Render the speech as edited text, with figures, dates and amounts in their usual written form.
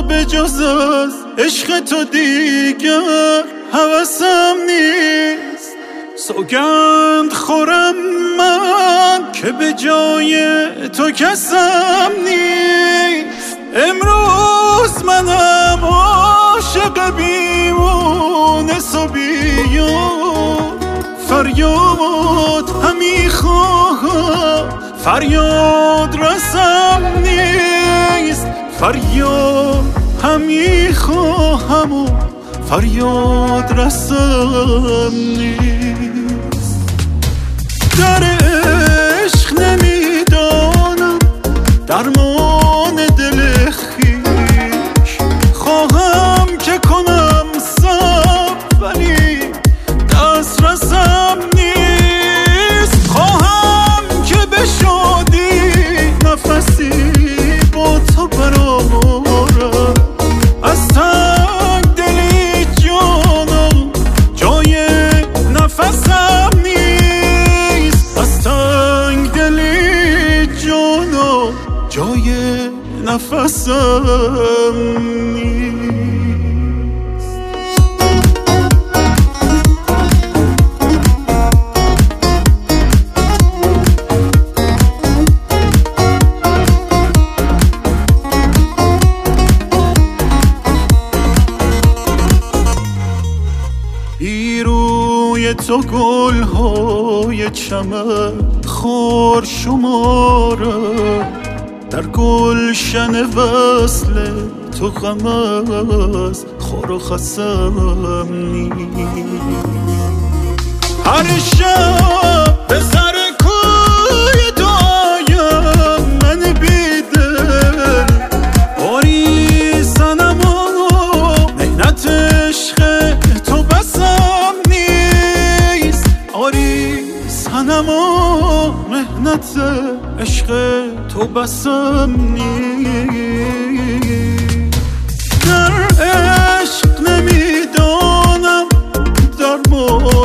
به جز از عشق تو دیگر هوسم نیست. سوگند خورم من که به جای تو کسم نیست. امروز منم عاشق بیمونه صبیان، فریاد همی خواهم فریاد رسم نیست. فریاد همی خواهم و فریاد رسم نیست. در عشق نمیدانم درمان دل خویش، خواهم که کنم صبر ولی دست رسم نیست. خواهم که به شادی نفسی با تو برآورم، از تنگ دلی جانم جای نفسم نیست. از تنگ دلی جانم جای نفسم نیست. روی تو گل‌های چمن خار شماره، در گلشن وصل تو غم از خار و خسم نیست. هر شب به سر کوی تو آیم من بیدل، باری صنم و مهنت عشق تو بسم نیست. آری صنم و مهنت عشق تو بسم نیست. در عشق نمیدانم درمان